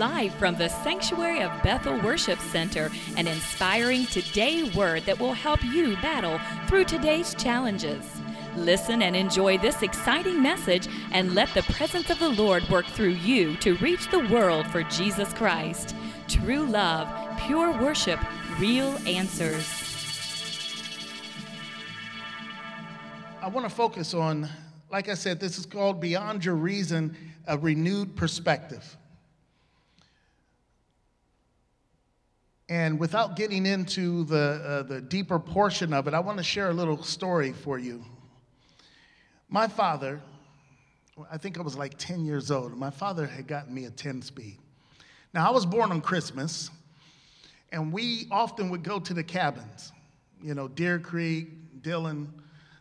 Live from the Sanctuary of Bethel Worship Center, an inspiring today word that will help you battle through today's challenges. Listen and enjoy this exciting message and let the presence of the Lord work through you to reach the world for Jesus Christ. True love, pure worship, real answers. I want to focus on, like I said, this is called Beyond Your Reason, a renewed perspective. And without getting into the deeper portion of it, I want to share a little story for you. My father, I think I was like 10 years old. My father had gotten me a 10-speed. Now, I was born on Christmas, and we often would go to the cabins, Deer Creek, Dillon,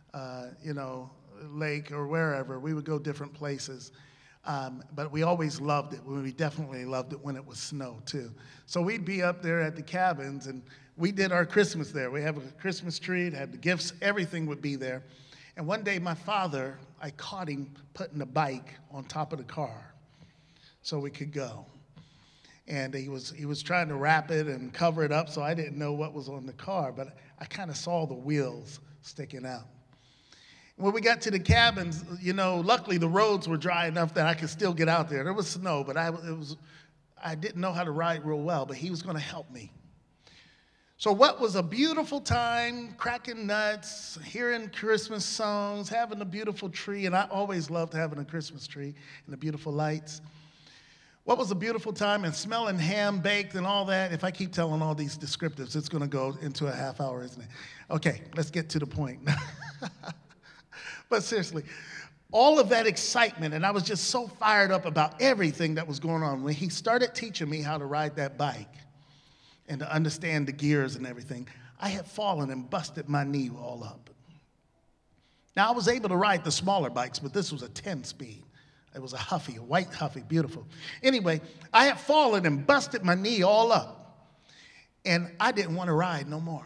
Lake, or wherever. We would go different places. But we always loved it. We definitely loved it when it was snow, too. So we'd be up there at the cabins, and we did our Christmas there. We have a Christmas tree, it had the gifts, everything would be there. And one day, my father, I caught him putting a bike on top of the car so we could go. And he was trying to wrap it and cover it up, so I didn't know what was on the car, but I kind of saw the wheels sticking out. When we got to the cabins, luckily the roads were dry enough that I could still get out there. There was snow, but I didn't know how to ride real well, but he was going to help me. So what was a beautiful time, cracking nuts, hearing Christmas songs, having a beautiful tree, and I always loved having a Christmas tree and the beautiful lights. What was a beautiful time, and smelling ham baked and all that. If I keep telling all these descriptives, it's going to go into a half hour, isn't it? Okay, let's get to the point. But seriously, all of that excitement, and I was just so fired up about everything that was going on. When he started teaching me how to ride that bike and to understand the gears and everything, I had fallen and busted my knee all up. Now, I was able to ride the smaller bikes, but this was a 10-speed. It was a Huffy, a white Huffy, beautiful. Anyway, I had fallen and busted my knee all up, and I didn't want to ride no more.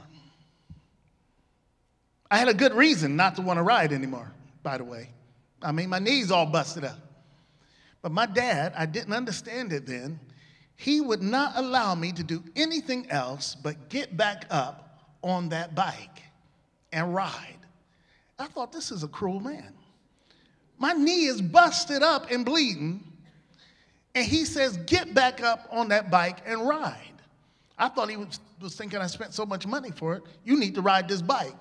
I had a good reason not to want to ride anymore, by the way. I mean, my knee's all busted up. But my dad, I didn't understand it then. He would not allow me to do anything else but get back up on that bike and ride. I thought, this is a cruel man. My knee is busted up and bleeding, and he says, get back up on that bike and ride. I thought he was thinking I spent so much money for it. You need to ride this bike.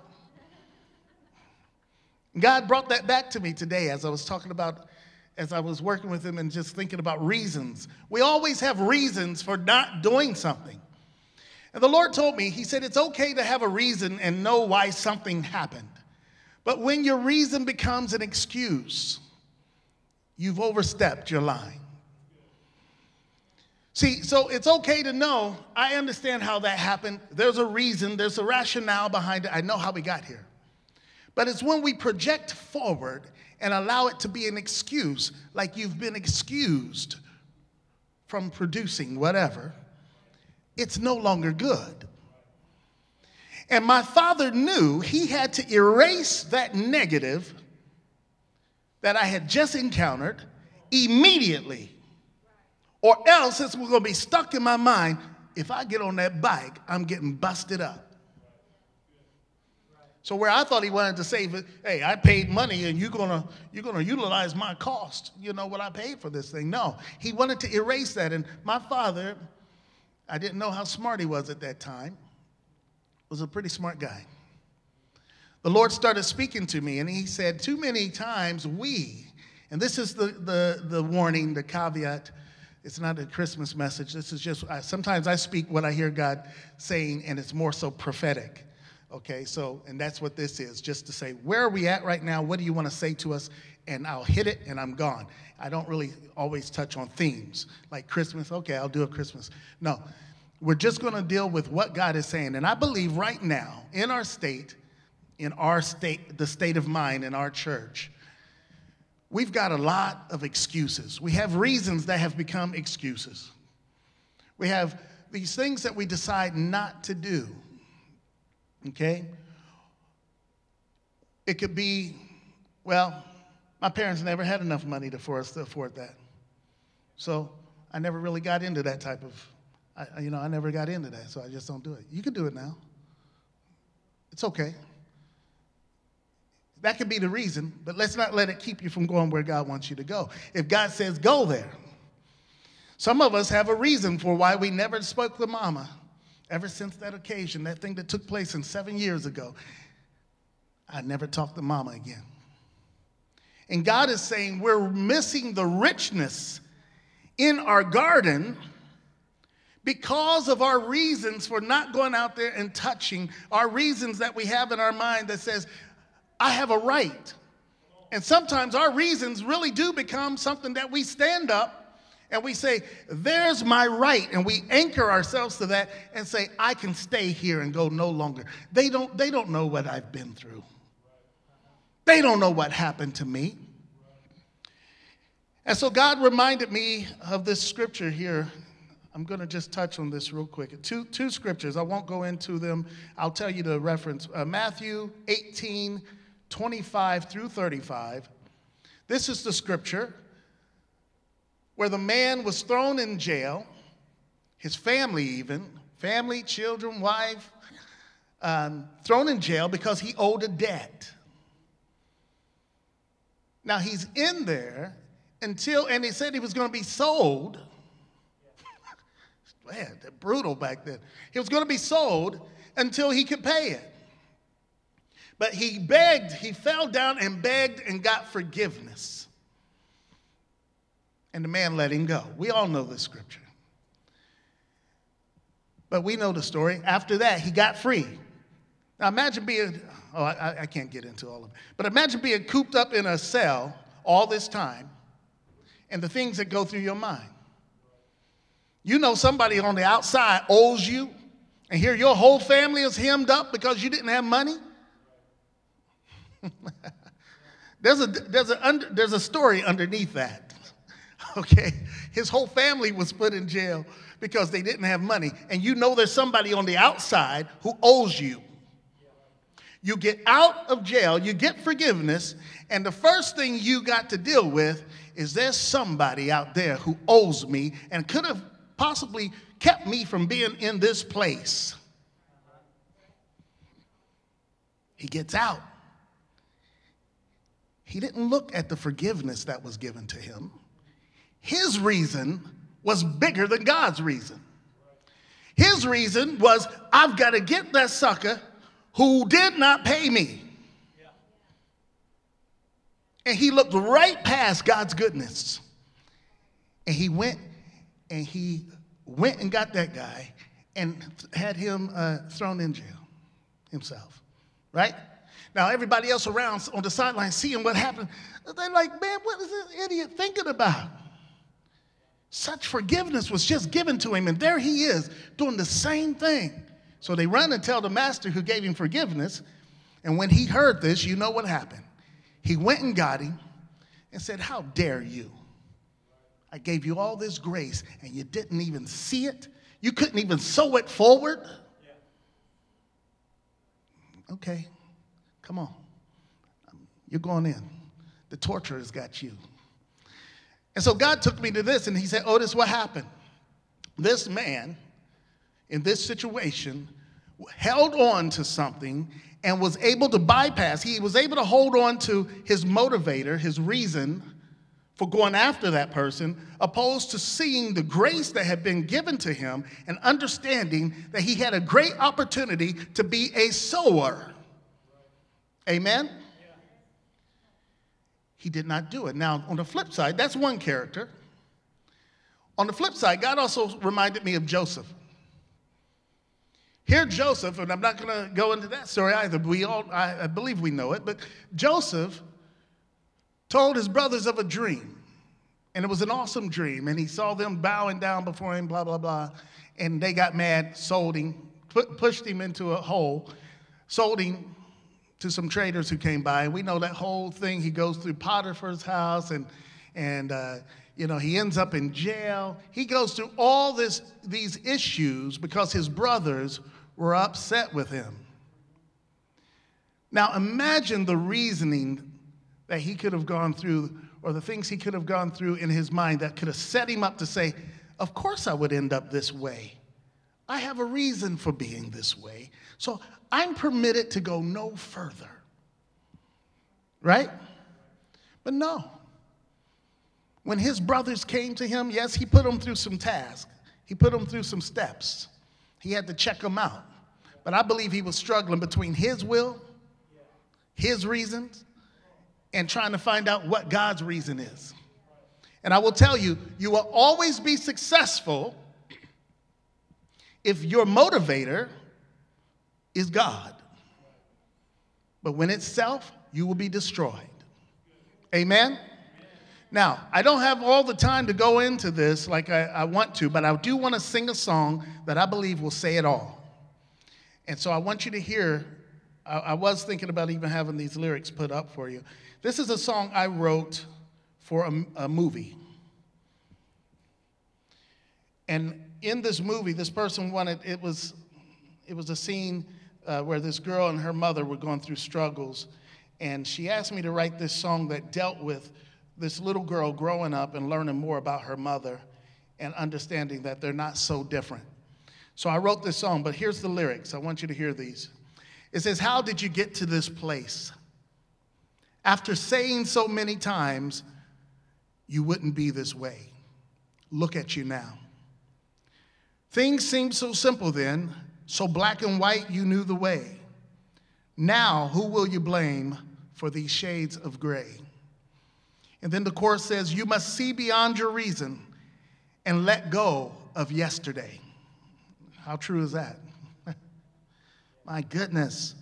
God brought that back to me today as I was working with him and just thinking about reasons. We always have reasons for not doing something. And the Lord told me, he said, it's okay to have a reason and know why something happened. But when your reason becomes an excuse, you've overstepped your line. See, so it's okay to know, I understand how that happened. There's a reason, there's a rationale behind it. I know how we got here. But it's when we project forward and allow it to be an excuse, like you've been excused from producing whatever, it's no longer good. And my father knew he had to erase that negative that I had just encountered immediately, or else it's going to be stuck in my mind. If I get on that bike, I'm getting busted up. So where I thought he wanted to say, hey, I paid money and you're gonna utilize my cost, what I paid for this thing. No, he wanted to erase that. And my father, I didn't know how smart he was at that time, was a pretty smart guy. The Lord started speaking to me, and he said, too many times and this is the warning, the caveat. It's not a Christmas message. This is just, sometimes I speak what I hear God saying, and it's more so prophetic. Okay, and that's what this is, just to say, where are we at right now? What do you want to say to us? And I'll hit it, and I'm gone. I don't really always touch on themes, like Christmas. Okay, I'll do a Christmas. No, we're just going to deal with what God is saying. And I believe right now, in our state, the state of mind in our church, we've got a lot of excuses. We have reasons that have become excuses. We have these things that we decide not to do. Okay? It could be, well, my parents never had enough money for us to afford that. So I never really got into that type of, I never got into that, so I just don't do it. You can do it now. It's okay. That could be the reason, but let's not let it keep you from going where God wants you to go. If God says go there. Some of us have a reason for why we never spoke to mama ever since that occasion, that thing that took place 7 years ago. I never talked to mama again. And God is saying we're missing the richness in our garden because of our reasons for not going out there and touching, our reasons that we have in our mind that says, I have a right. And sometimes our reasons really do become something that we stand up and we say, there's my right. And we anchor ourselves to that and say, I can stay here and go no longer. They don't know what I've been through. They don't know what happened to me. And so God reminded me of this scripture here. I'm going to just touch on this real quick. Two scriptures. I won't go into them. I'll tell you the reference. Matthew 18:25 through 35. This is the scripture where the man was thrown in jail, his family even, family, children, wife, thrown in jail because he owed a debt. Now he's in there and he said he was going to be sold. Man, they're brutal back then. He was going to be sold until he could pay it. But he begged, he fell down and begged and got forgiveness. And the man let him go. We all know this scripture. But we know the story. After that, he got free. Now imagine being, I can't get into all of it. But imagine being cooped up in a cell all this time and the things that go through your mind. You know somebody on the outside owes you, and here your whole family is hemmed up because you didn't have money. There's a story underneath that. Okay, his whole family was put in jail because they didn't have money, and you know there's somebody on the outside who owes you. You get out of jail, you get forgiveness, and the first thing you got to deal with is there's somebody out there who owes me and could have possibly kept me from being in this place. He gets out. He didn't look at the forgiveness that was given to him. His reason was bigger than God's reason. His reason was, I've got to get that sucker who did not pay me. And he looked right past God's goodness. And he went and got that guy and had him thrown in jail himself, right? Now, everybody else around on the sideline seeing what happened, they're like, man, what is this idiot thinking about? Such forgiveness was just given to him, and there he is doing the same thing. So they run and tell the master who gave him forgiveness, and when he heard this, you know what happened. He went and got him and said, how dare you? I gave you all this grace, and you didn't even see it? You couldn't even sow it forward? Okay, come on. You're going in. The torturer's got you. And so God took me to this, and he said, Otis, what happened? This man, in this situation, held on to something and was able to bypass. He was able to hold on to his motivator, his reason for going after that person, opposed to seeing the grace that had been given to him and understanding that he had a great opportunity to be a sower. Amen? He did not do it. Now, on the flip side, that's one character. On the flip side, God also reminded me of Joseph. Here, Joseph, and I'm not going to go into that story either. I believe we know it, but Joseph told his brothers of a dream, and it was an awesome dream, and he saw them bowing down before him, blah, blah, blah, and they got mad, sold him, pushed him into a hole, sold him to some traders who came by, and we know that whole thing. He goes through Potiphar's house, and he ends up in jail. He goes through all these issues because his brothers were upset with him. Now imagine the reasoning that he could have gone through, or the things he could have gone through in his mind that could have set him up to say, of course I would end up this way. I have a reason for being this way. So I'm permitted to go no further. Right? But no. When his brothers came to him, yes, he put them through some tasks. He put them through some steps. He had to check them out. But I believe he was struggling between his will, his reasons, and trying to find out what God's reason is. And I will tell you, you will always be successful if your motivator is God. But when it's self, you will be destroyed. Amen? Now, I don't have all the time to go into this like I want to, but I do want to sing a song that I believe will say it all. And so I want you to hear, I was thinking about even having these lyrics put up for you. This is a song I wrote for a movie. And in this movie, this person wanted, it was a scene where this girl and her mother were going through struggles. And she asked me to write this song that dealt with this little girl growing up and learning more about her mother and understanding that they're not so different. So I wrote this song, but here's the lyrics. I want you to hear these. It says, how did you get to this place? After saying so many times, you wouldn't be this way. Look at you now. Things seemed so simple then, so black and white you knew the way. Now, who will you blame for these shades of gray? And then the chorus says, you must see beyond your reason and let go of yesterday. How true is that? My goodness.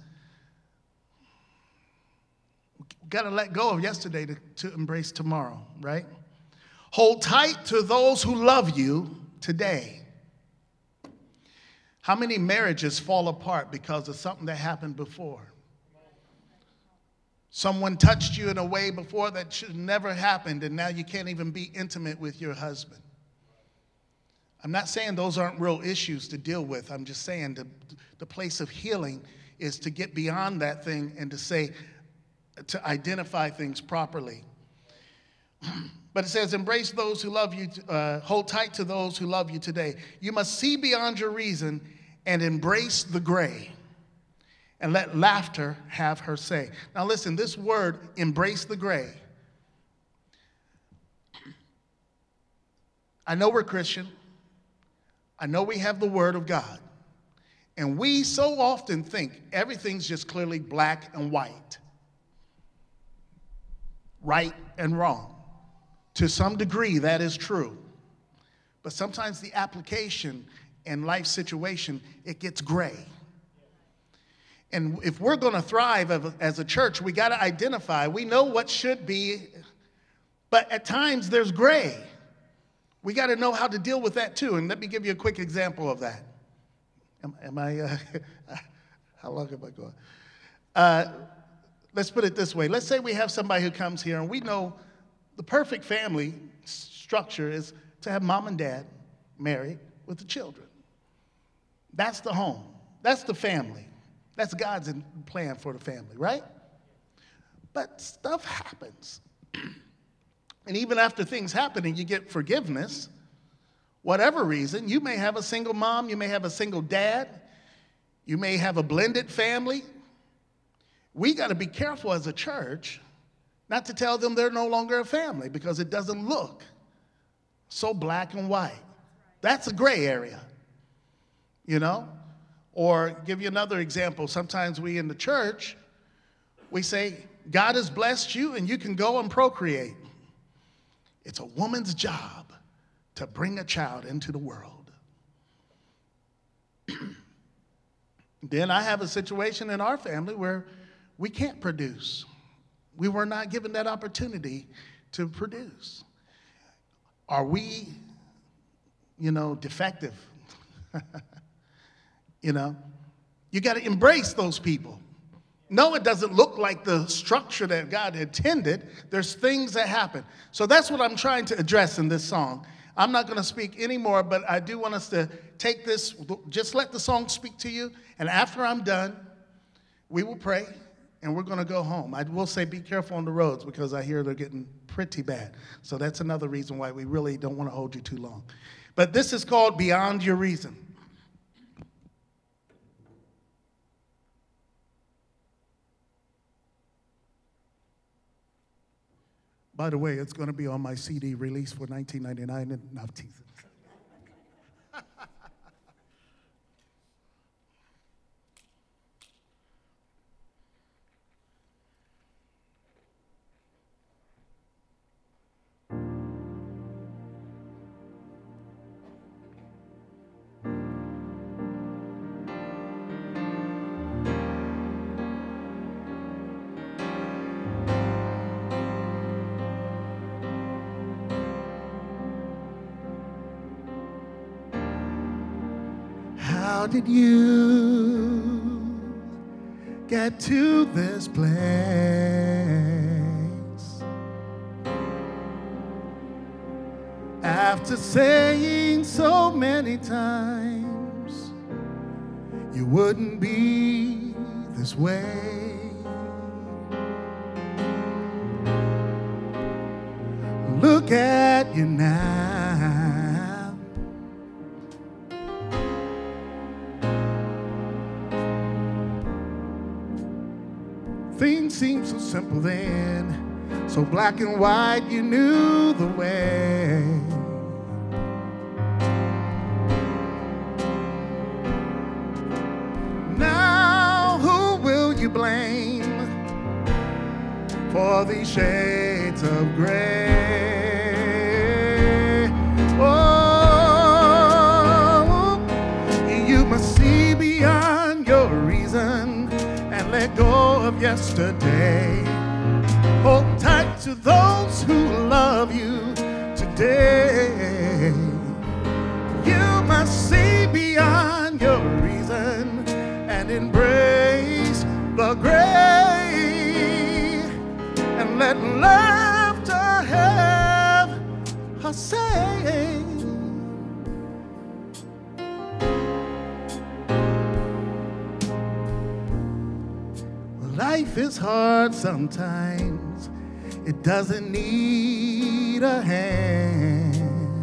We've got to let go of yesterday to embrace tomorrow, right? Hold tight to those who love you today. How many marriages fall apart because of something that happened before? Someone touched you in a way before that should never happened, and now you can't even be intimate with your husband. I'm not saying those aren't real issues to deal with. I'm just saying the place of healing is to get beyond that thing and to identify things properly. But it says, embrace those who love you, hold tight to those who love you today. You must see beyond your reason and embrace the gray. And let laughter have her say. Now listen, this word, embrace the gray. I know we're Christian. I know we have the word of God. And we so often think everything's just clearly black and white. Right and wrong. To some degree, that is true. But sometimes the application and life situation, it gets gray. And if we're going to thrive as a church, we got to identify. We know what should be, but at times there's gray. We got to know how to deal with that too. And let me give you a quick example of that. Am I, how long have I gone? Let's put it this way. Let's say we have somebody who comes here and we know the perfect family structure is to have mom and dad married with the children. That's the home. That's the family. That's God's plan for the family, right? But stuff happens. And even after things happen and you get forgiveness, whatever reason, you may have a single mom, you may have a single dad, you may have a blended family. We got to be careful as a church not to tell them they're no longer a family because it doesn't look so black and white. That's a gray area, you know? Or give you another example. Sometimes we in the church, we say, God has blessed you and you can go and procreate. It's a woman's job to bring a child into the world. Then I have a situation in our family where we can't produce. We were not given that opportunity to produce. Are we, defective? You got to embrace those people. No, it doesn't look like the structure that God intended. There's things that happen. So that's what I'm trying to address in this song. I'm not going to speak anymore, but I do want us to take this, just let the song speak to you. And after I'm done, we will pray and we're going to go home. I will say be careful on the roads because I hear they're getting pretty bad. So that's another reason why we really don't want to hold you too long. But this is called Beyond Your Reason. By the way, it's going to be on my CD release for $19.99 and no, I'm teasing. How did you get to this place? After saying so many times you wouldn't be this way. Look at you now. Things seemed so simple then, so black and white, you knew the way. Now who will you blame for these shades of gray? Oh, you must see beyond your reason and let go of yesterday. Hold tight to those who love you today. You must see beyond your reason and embrace the gray and let laughter have a say. Life is hard sometimes. It doesn't need a hand.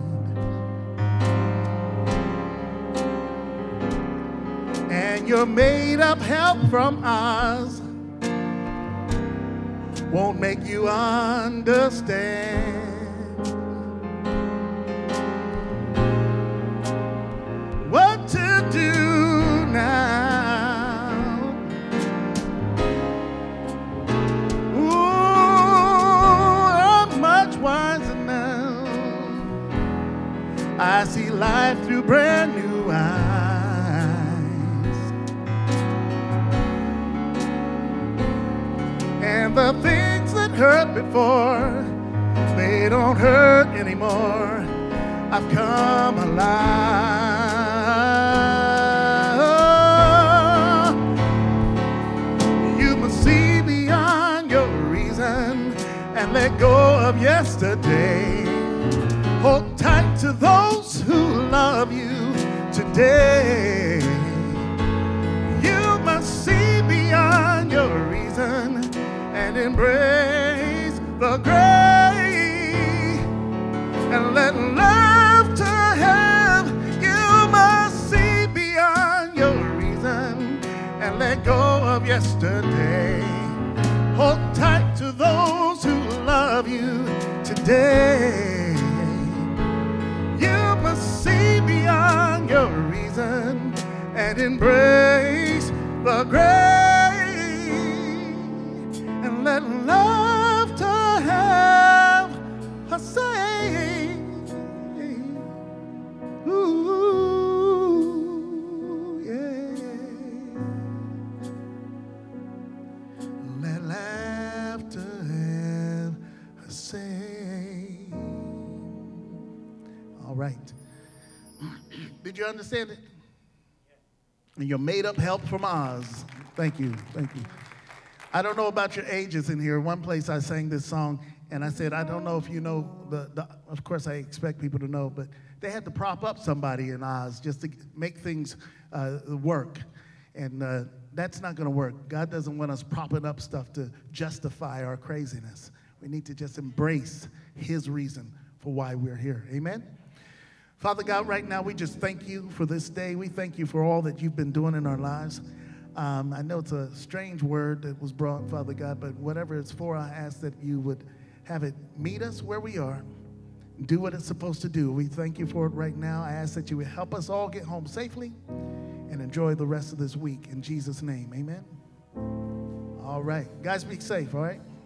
And your made-up help from Oz won't make you understand. What to do now? I see life through brand new eyes. And the things that hurt before, they don't hurt anymore. I've come alive. You must see beyond your reason and let go of yesterday. Hold tight to those who love you today. You must see beyond your reason and embrace the gray and let laughter have. You must see beyond your reason and let go of yesterday. Hold tight to those who love you today. You must see beyond your reason and embrace the gray and let laughter have a say. Ooh, yeah. Let laughter have a say. All right. Did you understand it? And your made-up help from Oz. Thank you. Thank you. I don't know about your ages in here. One place I sang this song, and I said, I don't know if you know, of course I expect people to know, but they had to prop up somebody in Oz just to make things work. And That's not going to work. God doesn't want us propping up stuff to justify our craziness. We need to just embrace his reason for why we're here. Amen? Father God, right now we just thank you for this day. We thank you for all that you've been doing in our lives. I know it's a strange word that was brought, Father God, but whatever it's for, I ask that you would have it meet us where we are, do what it's supposed to do. We thank you for it right now. I ask that you would help us all get home safely and enjoy the rest of this week. In Jesus' name, amen. All right. Guys, be safe, all right?